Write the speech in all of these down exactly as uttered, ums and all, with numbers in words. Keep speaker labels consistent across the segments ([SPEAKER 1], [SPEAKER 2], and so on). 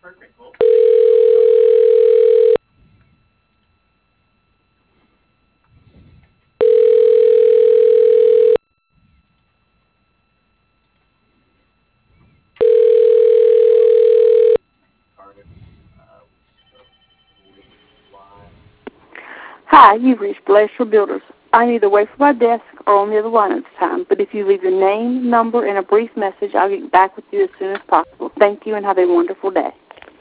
[SPEAKER 1] Hi, you've reached Glacier Builders. I'm either away from my desk or on the other line at this time, but if you leave your name, number, and a brief message, I'll get back with you as soon as possible. Thank you and have a wonderful day.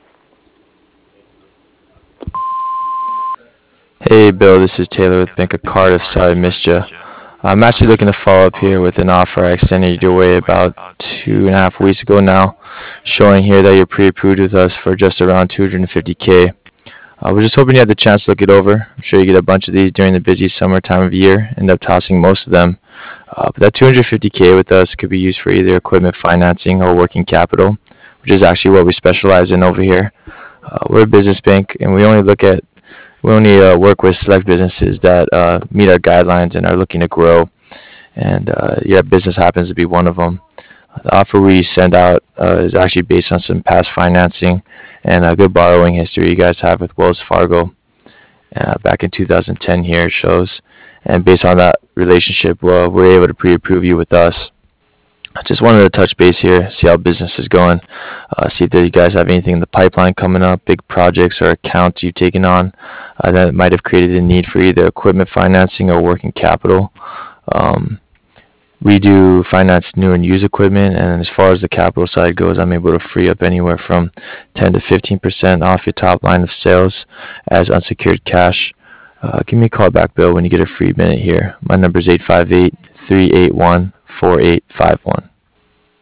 [SPEAKER 2] Hey Bill, this is Taylor with Bank of Cardiff. Sorry I missed you. I'm actually looking to follow up here with an offer I extended your way about two and a half weeks ago now, showing here that you're pre-approved with us for just around two hundred fifty K. I was just hoping you had the chance to look it over. I'm sure you get a bunch of these during the busy summer time of year, end up tossing most of them. Uh, but that two hundred fifty K with us could be used for either equipment financing or working capital, which is actually what we specialize in over here. Uh, we're a business bank, and we only look at we only uh, work with select businesses that uh, meet our guidelines and are looking to grow. And uh, yeah, business happens to be one of them. The offer we send out uh, is actually based on some past financing and a good borrowing history you guys have with Wells Fargo uh, back in two thousand ten here it shows. And based on that relationship, well, we're able to pre-approve you with us. I just wanted to touch base here, see how business is going, uh, see if you guys have anything in the pipeline coming up, big projects or accounts you've taken on uh, that might have created a need for either equipment financing or working capital. Um, we do finance new and used equipment, and as far as the capital side goes, I'm able to free up anywhere from ten to fifteen percent off your top line of sales as unsecured cash. Uh, give me a call back, Bill, when you get a free minute here. My number is eight five eight, three eight one, four eight five one.